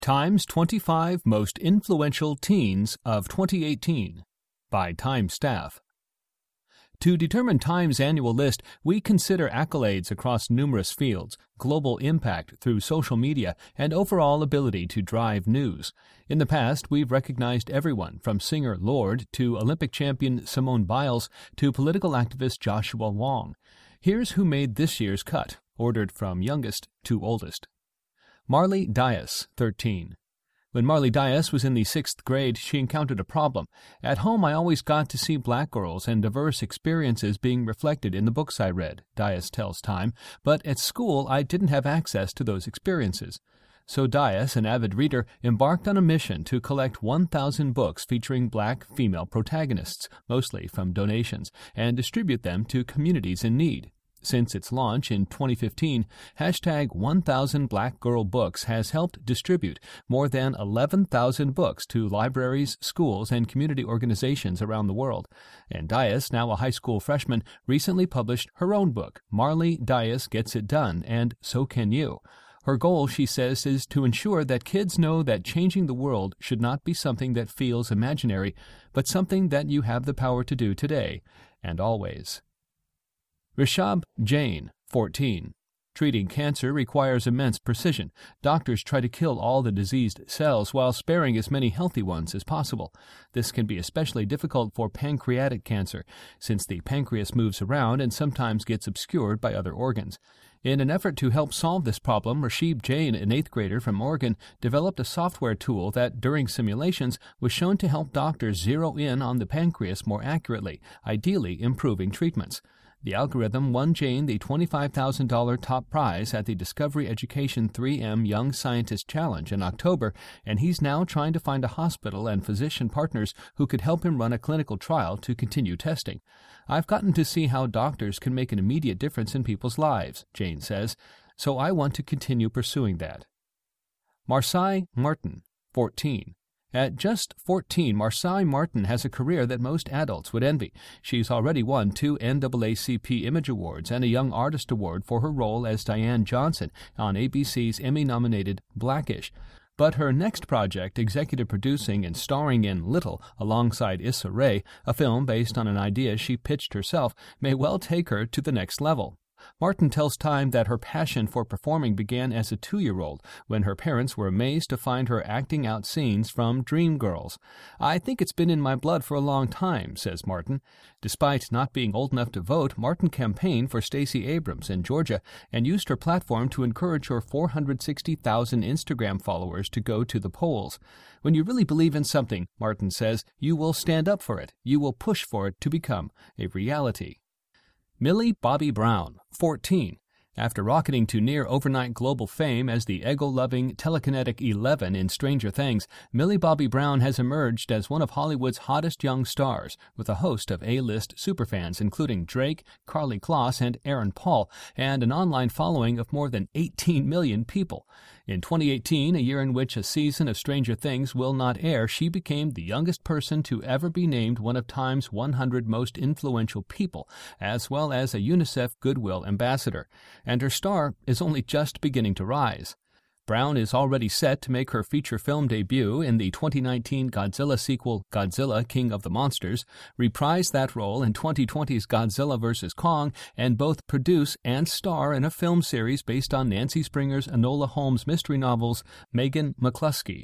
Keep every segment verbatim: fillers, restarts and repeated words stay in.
Time's twenty-five Most Influential Teens of twenty eighteen by Time staff. To determine Time's annual list, we consider accolades across numerous fields, global impact through social media, and overall ability to drive news. In the past, we've recognized everyone from singer Lorde to Olympic champion Simone Biles to political activist Joshua Wong. Here's who made this year's cut, ordered from youngest to oldest. Marley Dias, thirteen. When Marley Dias was in the sixth grade, she encountered a problem. At home, I always got to see black girls and diverse experiences being reflected in the books I read, Dias tells Time, but at school I didn't have access to those experiences. So Dias, an avid reader, embarked on a mission to collect one thousand books featuring black female protagonists, mostly from donations, and distribute them to communities in need. Since its launch in twenty fifteen, hashtag one thousand Black Girl Books has helped distribute more than eleven thousand books to libraries, schools, and community organizations around the world. And Dias, now a high school freshman, recently published her own book, Marley Dias Gets It Done, and So Can You. Her goal, she says, is to ensure that kids know that changing the world should not be something that feels imaginary, but something that you have the power to do today and always. Rishabh Jain, fourteen. Treating cancer requires immense precision. Doctors try to kill all the diseased cells while sparing as many healthy ones as possible. This can be especially difficult for pancreatic cancer, since the pancreas moves around and sometimes gets obscured by other organs. In an effort to help solve this problem, Rishabh Jain, an eighth grader from Oregon, developed a software tool that, during simulations, was shown to help doctors zero in on the pancreas more accurately, ideally improving treatments. The algorithm won Jain the twenty-five thousand dollars top prize at the Discovery Education three M Young Scientist Challenge in October, and he's now trying to find a hospital and physician partners who could help him run a clinical trial to continue testing. I've gotten to see how doctors can make an immediate difference in people's lives, Jain says, so I want to continue pursuing that. Marsai Martin, fourteen. At just fourteen, Marsai Martin has a career that most adults would envy. She's already won two N double A C P Image Awards and a Young Artist Award for her role as Diane Johnson on A B C's Emmy-nominated Blackish. But her next project, executive producing and starring in Little alongside Issa Rae, a film based on an idea she pitched herself, may well take her to the next level. Martin tells Time that her passion for performing began as a two-year-old, when her parents were amazed to find her acting out scenes from Dreamgirls. I think it's been in my blood for a long time, says Martin. Despite not being old enough to vote, Martin campaigned for Stacey Abrams in Georgia and used her platform to encourage her four hundred sixty thousand Instagram followers to go to the polls. When you really believe in something, Martin says, you will stand up for it. You will push for it to become a reality. Millie Bobby Brown, fourteen. After rocketing to near overnight global fame as the ego-loving telekinetic Eleven in Stranger Things, Millie Bobby Brown has emerged as one of Hollywood's hottest young stars, with a host of A-list superfans including Drake, Karlie Kloss, and Aaron Paul, and an online following of more than eighteen million people. In twenty eighteen, a year in which a season of Stranger Things will not air, she became the youngest person to ever be named one of Time's one hundred most influential people, as well as a UNICEF Goodwill ambassador. And her star is only just beginning to rise. Brown is already set to make her feature film debut in the twenty nineteen Godzilla sequel Godzilla King of the Monsters, reprise that role in twenty twenty's Godzilla versus. Kong, and both produce and star in a film series based on Nancy Springer's Enola Holmes mystery novels Megan McCluskey.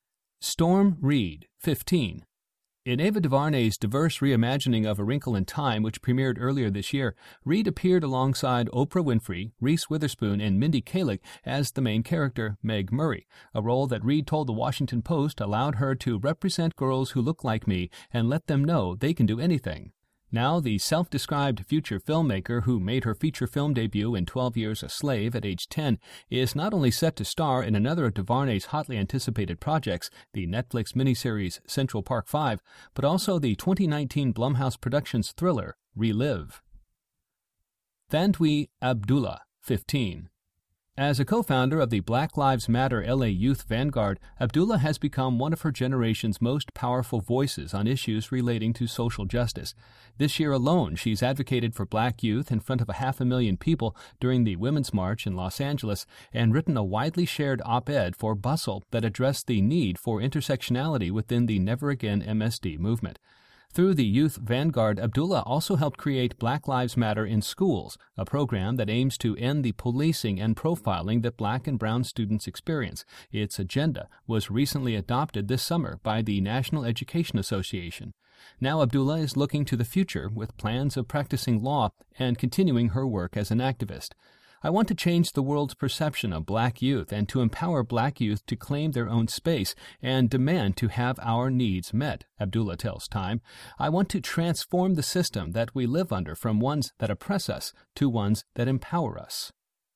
Storm Reed, fifteen. In Ava DuVernay's diverse reimagining of A Wrinkle in Time, which premiered earlier this year, Reed appeared alongside Oprah Winfrey, Reese Witherspoon, and Mindy Kaling as the main character, Meg Murray, a role that Reed told The Washington Post allowed her to represent girls who look like me and let them know they can do anything. Now, the self-described future filmmaker who made her feature film debut in twelve Years a Slave at age ten is not only set to star in another of DuVernay's hotly anticipated projects, the Netflix miniseries Central Park Five, but also the twenty nineteen Blumhouse Productions thriller Relive. Thandwi Abdullah, fifteen. As a co-founder of the Black Lives Matter L A Youth Vanguard, Abdullah has become one of her generation's most powerful voices on issues relating to social justice. This year alone, she's advocated for black youth in front of a half a million people during the Women's March in Los Angeles and written a widely shared op-ed for Bustle that addressed the need for intersectionality within the Never Again M S D movement. Through the Youth Vanguard, Abdullah also helped create Black Lives Matter in Schools, a program that aims to end the policing and profiling that black and brown students experience. Its agenda was recently adopted this summer by the National Education Association. Now Abdullah is looking to the future with plans of practicing law and continuing her work as an activist. I want to change the world's perception of black youth and to empower black youth to claim their own space and demand to have our needs met, Abdullah tells Time. I want to transform the system that we live under from ones that oppress us to ones that empower us.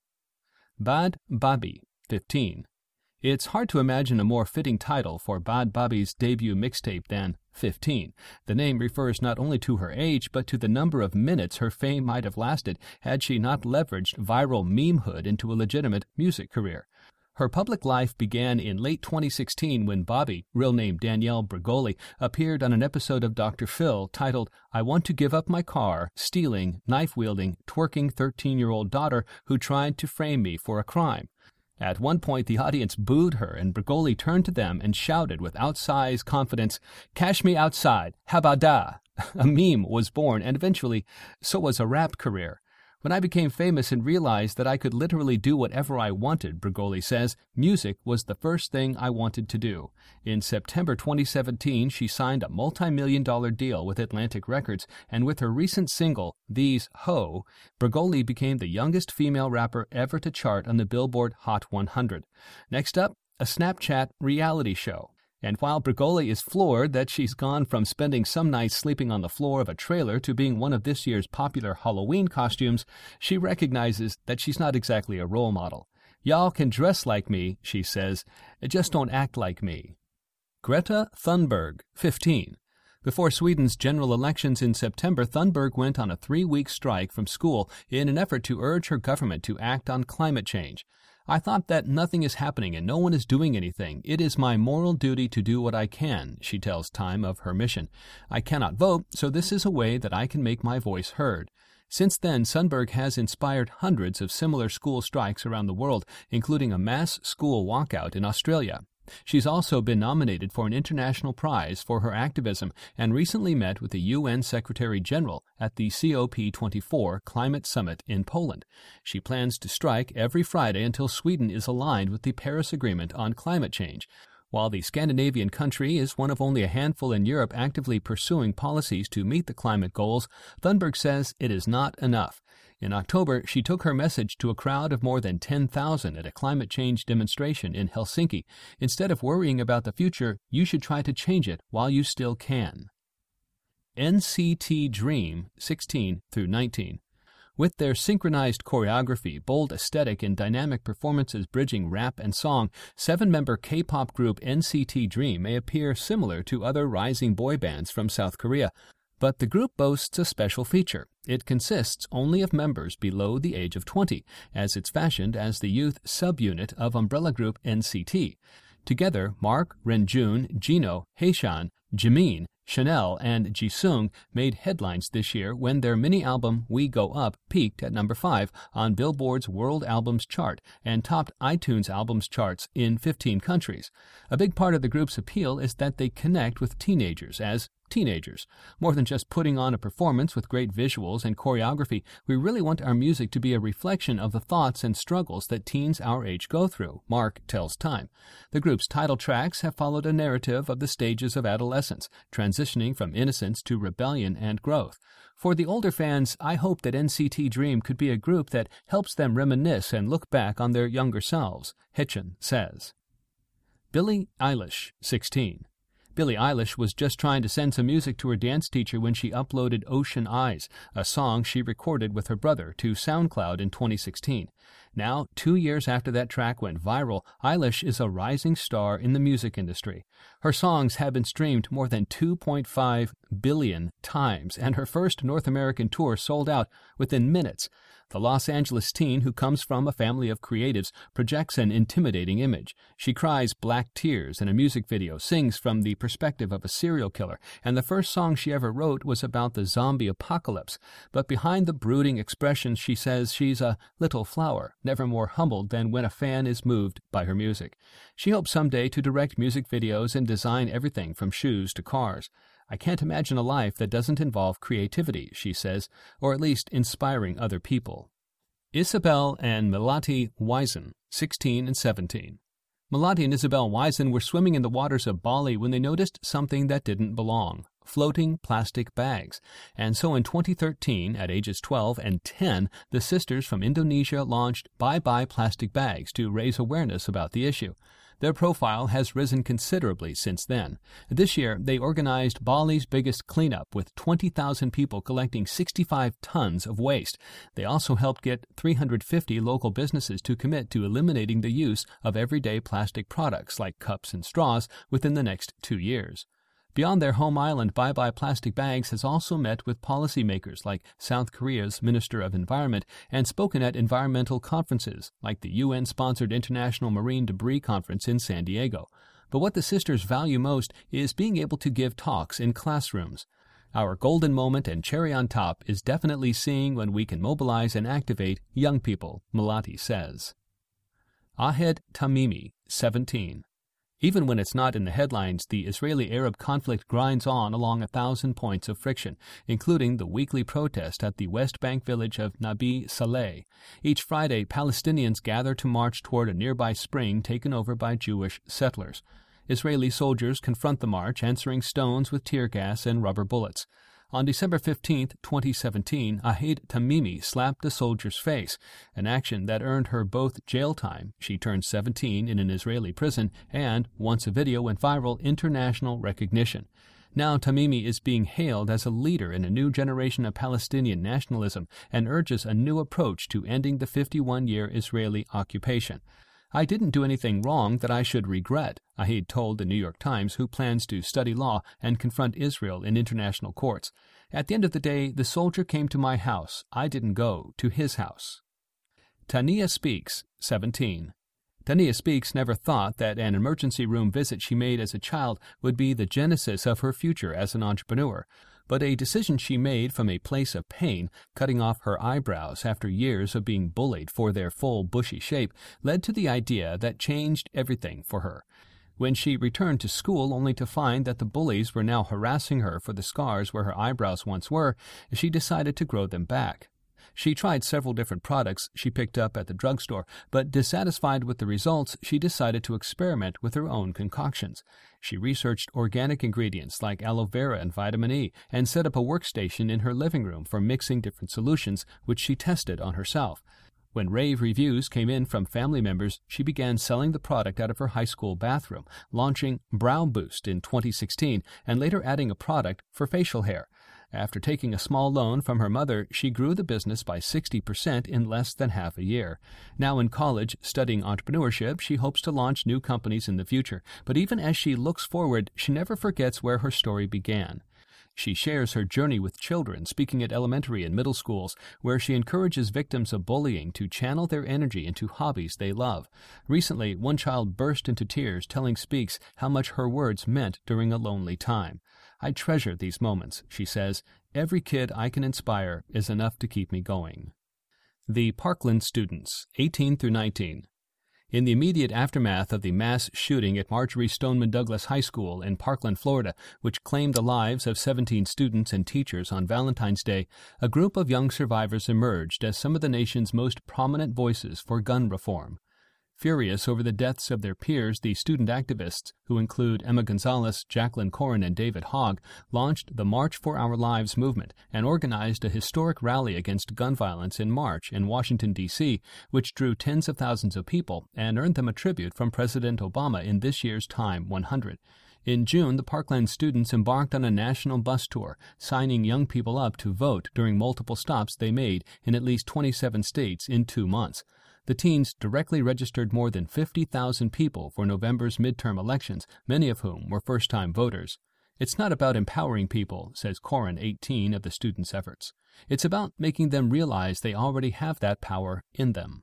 Bad Babi, fifteen. It's hard to imagine a more fitting title for Bad Babi's debut mixtape than fifteen. The name refers not only to her age, but to the number of minutes her fame might have lasted had she not leveraged viral memehood into a legitimate music career. Her public life began in late twenty sixteen when Bobby, real name Danielle Bregoli, appeared on an episode of Doctor Phil titled, "I Want to Give Up My Car, Stealing, Knife-Wielding, Twerking thirteen-Year-Old Daughter Who Tried to Frame Me for a Crime." At one point, the audience booed her, and Bregoli turned to them and shouted with outsized confidence, "Cash me outside, habada!" A meme was born, and eventually, so was a rap career. When I became famous and realized that I could literally do whatever I wanted, Bregoli says, music was the first thing I wanted to do. In September twenty seventeen, she signed a multi-million dollar deal with Atlantic Records, and with her recent single, These Ho, Bregoli became the youngest female rapper ever to chart on the Billboard Hot one hundred. Next up, a Snapchat reality show. And while Bregoli is floored that she's gone from spending some nights sleeping on the floor of a trailer to being one of this year's popular Halloween costumes, she recognizes that she's not exactly a role model. "Y'all can dress like me," she says, "just don't act like me." Greta Thunberg, fifteen. Before Sweden's general elections in September, Thunberg went on a three-week strike from school in an effort to urge her government to act on climate change. "I thought that nothing is happening and no one is doing anything. It is my moral duty to do what I can," she tells Time of her mission. "I cannot vote, so this is a way that I can make my voice heard." Since then, Thunberg has inspired hundreds of similar school strikes around the world, including a mass school walkout in Australia. She's also been nominated for an international prize for her activism and recently met with the U N Secretary-General at the C O P twenty-four Climate Summit in Poland. She plans to strike every Friday until Sweden is aligned with the Paris Agreement on climate change. While the Scandinavian country is one of only a handful in Europe actively pursuing policies to meet the climate goals, Thunberg says it is not enough. In October, she took her message to a crowd of more than ten thousand at a climate change demonstration in Helsinki. Instead of worrying about the future, you should try to change it while you still can. N C T Dream, sixteen through nineteen. With their synchronized choreography, bold aesthetic, and dynamic performances bridging rap and song, seven-member K-pop group N C T Dream may appear similar to other rising boy bands from South Korea. But the group boasts a special feature. It consists only of members below the age of twenty, as it's fashioned as the youth subunit of umbrella group N C T. Together, Mark, Renjun, Jino, Haeshan, Jimin, Chanel, and Jisung made headlines this year when their mini-album We Go Up peaked at number five on Billboard's World Albums chart and topped iTunes albums charts in fifteen countries. A big part of the group's appeal is that they connect with teenagers as teenagers. More than just putting on a performance with great visuals and choreography, we really want our music to be a reflection of the thoughts and struggles that teens our age go through, Mark tells Time. The group's title tracks have followed a narrative of the stages of adolescence, transitioning from innocence to rebellion and growth. For the older fans, I hope that N C T Dream could be a group that helps them reminisce and look back on their younger selves, Hitchin says. Billie Eilish, sixteen. Billie Eilish was just trying to send some music to her dance teacher when she uploaded Ocean Eyes, a song she recorded with her brother, to SoundCloud in twenty sixteen. Now, two years after that track went viral, Eilish is a rising star in the music industry. Her songs have been streamed more than two point five billion times, and her first North American tour sold out within minutes. The Los Angeles teen, who comes from a family of creatives, projects an intimidating image. She cries black tears in a music video, sings from the perspective of a serial killer, and the first song she ever wrote was about the zombie apocalypse. But behind the brooding expressions, she says she's a little flower, never more humbled than when a fan is moved by her music. She hopes someday to direct music videos and design everything from shoes to cars. I can't imagine a life that doesn't involve creativity, she says, or at least inspiring other people. Isabel and Melati Wisen, sixteen and seventeen. Melati and Isabel Wisen were swimming in the waters of Bali when they noticed something that didn't belong: floating plastic bags. And so in twenty thirteen, at ages twelve and ten, the sisters from Indonesia launched Bye Bye Plastic Bags to raise awareness about the issue. Their profile has risen considerably since then. This year, they organized Bali's biggest cleanup with twenty thousand people collecting sixty-five tons of waste. They also helped get three hundred fifty local businesses to commit to eliminating the use of everyday plastic products like cups and straws within the next two years. Beyond their home island, Bye Bye Plastic Bags has also met with policymakers like South Korea's Minister of Environment and spoken at environmental conferences like the U N-sponsored International Marine Debris Conference in San Diego. But what the sisters value most is being able to give talks in classrooms. Our golden moment and cherry on top is definitely seeing when we can mobilize and activate young people, Melati says. Ahed Tamimi, seventeen. Even when it's not in the headlines, the Israeli-Arab conflict grinds on along a thousand points of friction, including the weekly protest at the West Bank village of Nabi Saleh. Each Friday, Palestinians gather to march toward a nearby spring taken over by Jewish settlers. Israeli soldiers confront the march, answering stones with tear gas and rubber bullets. On December fifteenth, twenty seventeen, Ahed Tamimi slapped a soldier's face, an action that earned her both jail time — she turned seventeen in an Israeli prison — and, once a video went viral, international recognition. Now Tamimi is being hailed as a leader in a new generation of Palestinian nationalism and urges a new approach to ending the fifty-one-year Israeli occupation. I didn't do anything wrong that I should regret, Ahed told the New York Times, who plans to study law and confront Israel in international courts. At the end of the day, the soldier came to my house. I didn't go to his house. Tania Speaks, seventeen. Tania Speaks never thought that an emergency room visit she made as a child would be the genesis of her future as an entrepreneur. But a decision she made from a place of pain, cutting off her eyebrows after years of being bullied for their full bushy shape, led to the idea that changed everything for her. When she returned to school only to find that the bullies were now harassing her for the scars where her eyebrows once were, she decided to grow them back. She tried several different products she picked up at the drugstore, but dissatisfied with the results, she decided to experiment with her own concoctions. She researched organic ingredients like aloe vera and vitamin E and set up a workstation in her living room for mixing different solutions, which she tested on herself. When rave reviews came in from family members, she began selling the product out of her high school bathroom, launching Brow Boost in twenty sixteen and later adding a product for facial hair. After taking a small loan from her mother, she grew the business by sixty percent in less than half a year. Now in college, studying entrepreneurship, she hopes to launch new companies in the future. But even as she looks forward, she never forgets where her story began. She shares her journey with children, speaking at elementary and middle schools, where she encourages victims of bullying to channel their energy into hobbies they love. Recently, one child burst into tears, telling Speaks how much her words meant during a lonely time. I treasure these moments, she says. Every kid I can inspire is enough to keep me going. The Parkland Students, eighteen through nineteen. In the immediate aftermath of the mass shooting at Marjory Stoneman Douglas High School in Parkland, Florida, which claimed the lives of seventeen students and teachers on Valentine's Day, a group of young survivors emerged as some of the nation's most prominent voices for gun reform. Furious over the deaths of their peers, the student activists, who include Emma Gonzalez, Jacqueline Corin, and David Hogg, launched the March for Our Lives movement and organized a historic rally against gun violence in March in Washington, D C, which drew tens of thousands of people and earned them a tribute from President Obama in this year's Time one hundred. In June, the Parkland students embarked on a national bus tour, signing young people up to vote during multiple stops they made in at least twenty-seven states in two months. The teens directly registered more than fifty thousand people for November's midterm elections, many of whom were first-time voters. It's not about empowering people, says Corin, eighteen, of the students' efforts. It's about making them realize they already have that power in them.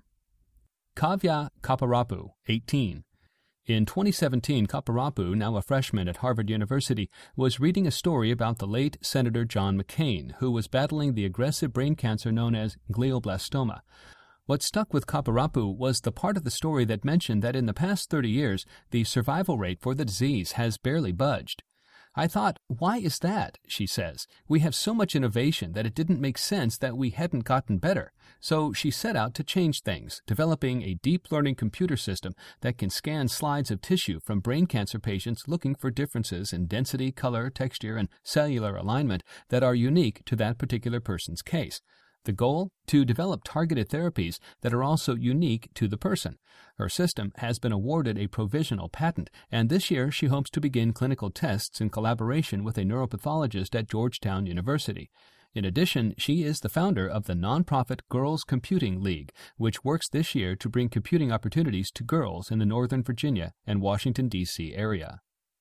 Kavya Kaparapu, eighteen. In twenty seventeen, Kaparapu, now a freshman at Harvard University, was reading a story about the late Senator John McCain, who was battling the aggressive brain cancer known as glioblastoma. What stuck with Kaparapu was the part of the story that mentioned that in the past thirty years, the survival rate for the disease has barely budged. I thought, why is that? She says. We have so much innovation that it didn't make sense that we hadn't gotten better. So she set out to change things, developing a deep learning computer system that can scan slides of tissue from brain cancer patients looking for differences in density, color, texture, and cellular alignment that are unique to that particular person's case. The goal? To develop targeted therapies that are also unique to the person. Her system has been awarded a provisional patent, and this year she hopes to begin clinical tests in collaboration with a neuropathologist at Georgetown University. In addition, she is the founder of the nonprofit Girls Computing League, which works this year to bring computing opportunities to girls in the Northern Virginia and Washington, D C area.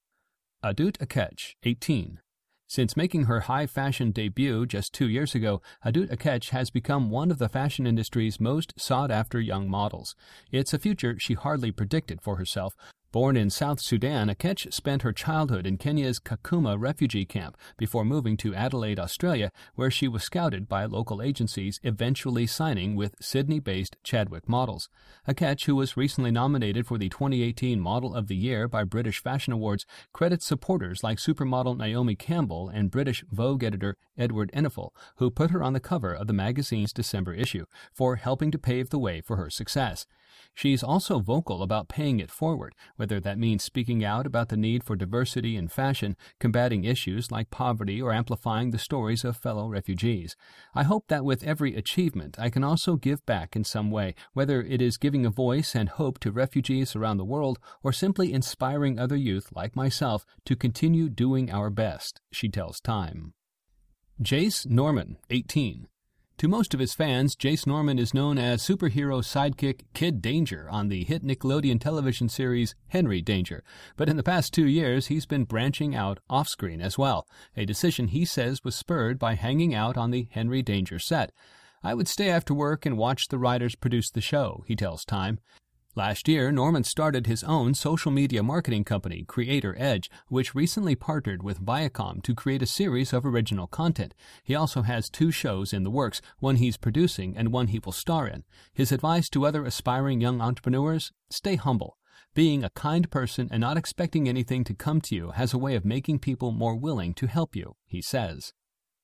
Adut Akech, eighteen. Since making her high-fashion debut just two years ago, Adut Akech has become one of the fashion industry's most sought-after young models. It's a future she hardly predicted for herself. Born in South Sudan, Akech spent her childhood in Kenya's Kakuma refugee camp before moving to Adelaide, Australia, where she was scouted by local agencies, eventually signing with Sydney-based Chadwick Models. Akech, who was recently nominated for the twenty eighteen Model of the Year by British Fashion Awards, credits supporters like supermodel Naomi Campbell and British Vogue editor Edward Enninful, who put her on the cover of the magazine's December issue, for helping to pave the way for her success. She's also vocal about paying it forward, whether that means speaking out about the need for diversity in fashion, combating issues like poverty, or amplifying the stories of fellow refugees. I hope that with every achievement I can also give back in some way, whether it is giving a voice and hope to refugees around the world or simply inspiring other youth like myself to continue doing our best, she tells Time. Jace Norman, eighteen. To most of his fans, Jace Norman is known as superhero sidekick Kid Danger on the hit Nickelodeon television series Henry Danger, but in the past two years he's been branching out off-screen as well, a decision he says was spurred by hanging out on the Henry Danger set. I would stay after work and watch the writers produce the show, he tells Time. Last year, Norman started his own social media marketing company, Creator Edge, which recently partnered with Viacom to create a series of original content. He also has two shows in the works, one he's producing and one he will star in. His advice to other aspiring young entrepreneurs? Stay humble. Being a kind person and not expecting anything to come to you has a way of making people more willing to help you, he says.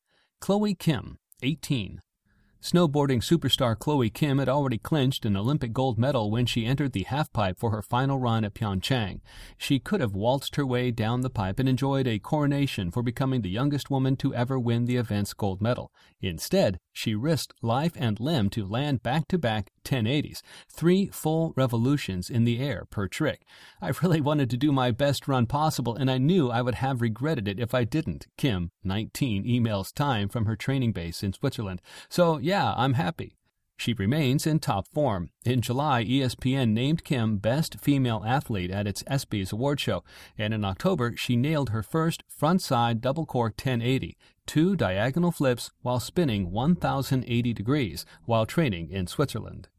Chloe Kim, eighteen. Snowboarding superstar Chloe Kim had already clinched an Olympic gold medal when she entered the halfpipe for her final run at Pyeongchang. She could have waltzed her way down the pipe and enjoyed a coronation for becoming the youngest woman to ever win the event's gold medal. Instead, she risked life and limb to land back-to-back ten eighties, three full revolutions in the air per trick. I really wanted to do my best run possible, and I knew I would have regretted it if I didn't, Kim, nineteen, emails Time from her training base in Switzerland. So, yeah, I'm happy. She remains in top form. In July, E S P N named Kim Best Female Athlete at its ESPYs award show, and in October she nailed her first front-side double-cork ten eighty, two diagonal flips while spinning one thousand eighty degrees while training in Switzerland.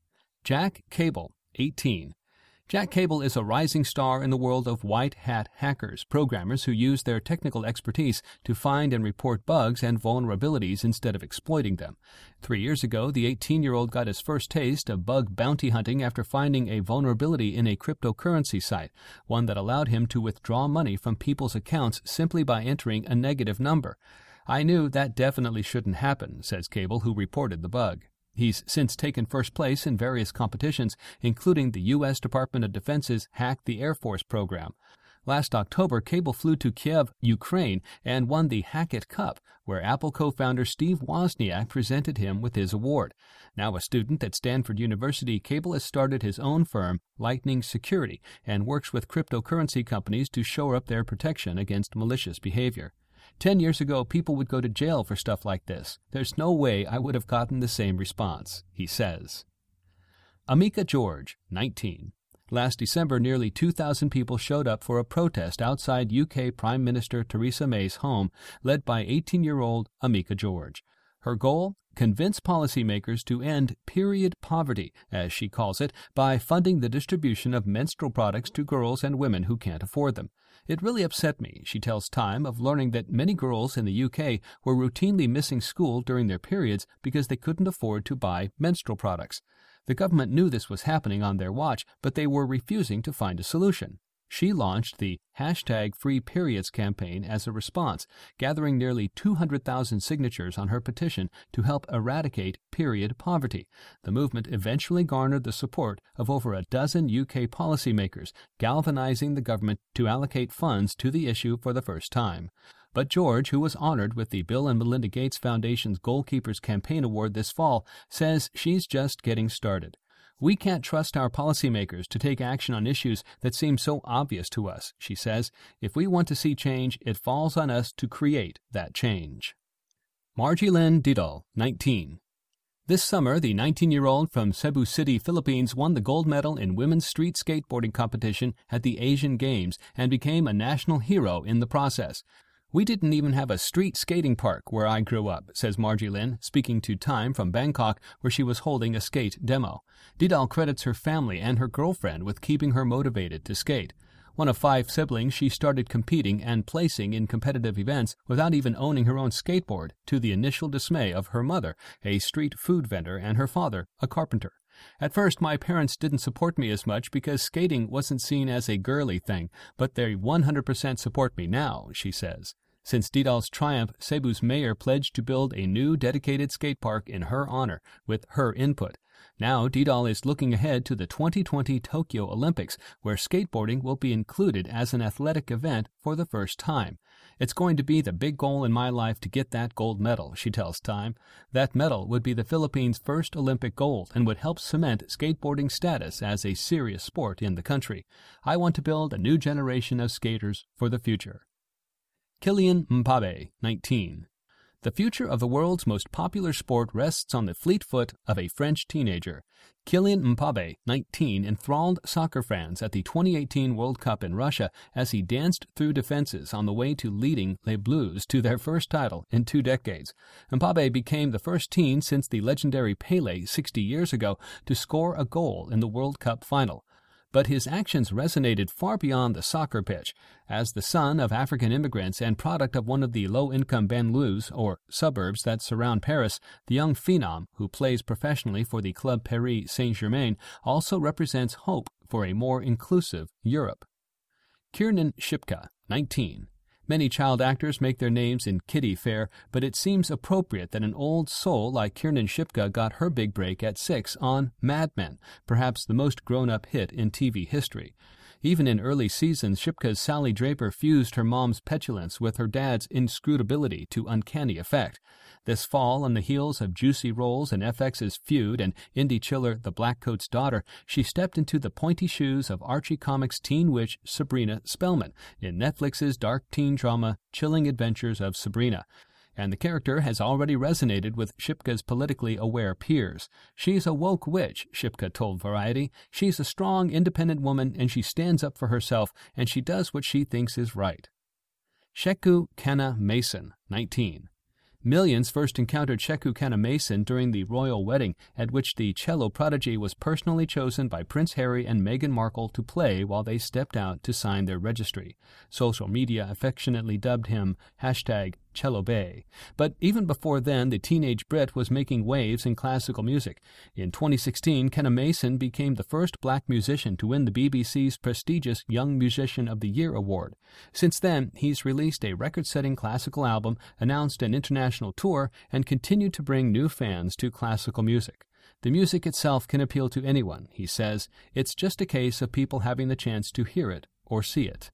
Jack Cable, eighteen. Jack Cable is a rising star in the world of white hat hackers, programmers who use their technical expertise to find and report bugs and vulnerabilities instead of exploiting them. Three years ago, the eighteen-year-old got his first taste of bug bounty hunting after finding a vulnerability in a cryptocurrency site, one that allowed him to withdraw money from people's accounts simply by entering a negative number. I knew that definitely shouldn't happen, says Cable, who reported the bug. He's since taken first place in various competitions, including the U S Department of Defense's Hack the Air Force program. Last October, Cable flew to Kiev, Ukraine, and won the Hack It Cup, where Apple co-founder Steve Wozniak presented him with his award. Now a student at Stanford University, Cable has started his own firm, Lightning Security, and works with cryptocurrency companies to shore up their protection against malicious behavior. Ten years ago, people would go to jail for stuff like this. There's no way I would have gotten the same response, he says. Amika George, nineteen. Last December, nearly two thousand people showed up for a protest outside U K Prime Minister Theresa May's home, led by eighteen-year-old Amika George. Her goal? Convince policymakers to end period poverty, as she calls it, by funding the distribution of menstrual products to girls and women who can't afford them. It really upset me, she tells Time, of learning that many girls in the U K were routinely missing school during their periods because they couldn't afford to buy menstrual products. The government knew this was happening on their watch, but they were refusing to find a solution. She launched the hashtag Free Periods campaign as a response, gathering nearly two hundred thousand signatures on her petition to help eradicate period poverty. The movement eventually garnered the support of over a dozen U K policymakers, galvanizing the government to allocate funds to the issue for the first time. But George, who was honored with the Bill and Melinda Gates Foundation's Goalkeepers Campaign Award this fall, says she's just getting started. We can't trust our policymakers to take action on issues that seem so obvious to us, she says. If we want to see change, it falls on us to create that change. Marjilyn Didal, nineteen. This summer, the nineteen-year-old from Cebu City, Philippines, won the gold medal in women's street skateboarding competition at the Asian Games and became a national hero in the process. We didn't even have a street skating park where I grew up, says Marjilyn, speaking to Time from Bangkok, where she was holding a skate demo. Didal credits her family and her girlfriend with keeping her motivated to skate. One of five siblings, she started competing and placing in competitive events without even owning her own skateboard, to the initial dismay of her mother, a street food vendor, and her father, a carpenter. At first, my parents didn't support me as much because skating wasn't seen as a girly thing, but they one hundred percent support me now, she says. Since Didal's triumph, Cebu's mayor pledged to build a new dedicated skate park in her honor, with her input. Now, Didal is looking ahead to the twenty twenty Tokyo Olympics, where skateboarding will be included as an athletic event for the first time. It's going to be the big goal in my life to get that gold medal, she tells Time. That medal would be the Philippines' first Olympic gold and would help cement skateboarding status as a serious sport in the country. I want to build a new generation of skaters for the future. Kylian Mbappe, nineteen. The future of the world's most popular sport rests on the fleet foot of a French teenager. Kylian Mbappe, nineteen, enthralled soccer fans at the twenty eighteen World Cup in Russia as he danced through defenses on the way to leading Les Bleus to their first title in two decades. Mbappe became the first teen since the legendary Pelé sixty years ago to score a goal in the World Cup final. But his actions resonated far beyond the soccer pitch. As the son of African immigrants and product of one of the low-income banlieues, or suburbs, that surround Paris, the young phenom, who plays professionally for the Club Paris Saint-Germain, also represents hope for a more inclusive Europe. Kiernan Shipka, nineteen. Many child actors make their names in kiddie fare, but it seems appropriate that an old soul like Kiernan Shipka got her big break at six on Mad Men, perhaps the most grown-up hit in T V history. Even in early seasons, Shipka's Sally Draper fused her mom's petulance with her dad's inscrutability to uncanny effect. This fall, on the heels of Juicy Rolls and F X's Feud and indie chiller The Blackcoat's Daughter, she stepped into the pointy shoes of Archie Comics' teen witch Sabrina Spellman in Netflix's dark teen drama Chilling Adventures of Sabrina. And the character has already resonated with Shipka's politically aware peers. She's a woke witch, Shipka told Variety. She's a strong, independent woman, and she stands up for herself, and she does what she thinks is right. Sheku Kenna Mason, nineteen. Millions first encountered Sheku Kenna Mason during the royal wedding, at which the cello prodigy was personally chosen by Prince Harry and Meghan Markle to play while they stepped out to sign their registry. Social media affectionately dubbed him hashtag Cello Bay. But even before then, the teenage Brit was making waves in classical music. In twenty sixteen, Kenna Mason became the first black musician to win the B B C's prestigious Young Musician of the Year award. Since then, he's released a record-setting classical album, announced an international tour, and continued to bring new fans to classical music. The music itself can appeal to anyone, he says. It's just a case of people having the chance to hear it or see it.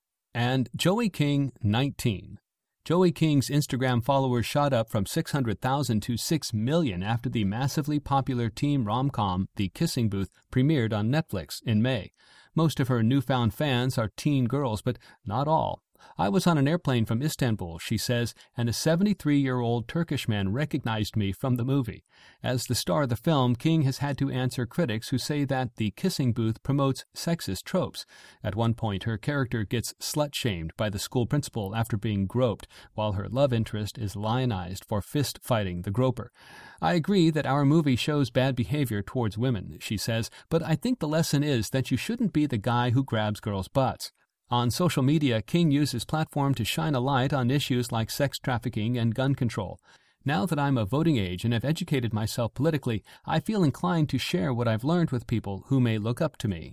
And Joey King, nineteen. Joey King's Instagram followers shot up from six hundred thousand to six million after the massively popular teen rom-com The Kissing Booth premiered on Netflix in May. Most of her newfound fans are teen girls, but not all. I was on an airplane from Istanbul, she says, and a seventy-three-year-old Turkish man recognized me from the movie. As the star of the film, King has had to answer critics who say that the kissing booth promotes sexist tropes. At one point, her character gets slut-shamed by the school principal after being groped, while her love interest is lionized for fist-fighting the groper. I agree that our movie shows bad behavior towards women, she says, but I think the lesson is that you shouldn't be the guy who grabs girls' butts. On social media, King used his platform to shine a light on issues like sex trafficking and gun control. Now that I'm of voting age and have educated myself politically, I feel inclined to share what I've learned with people who may look up to me.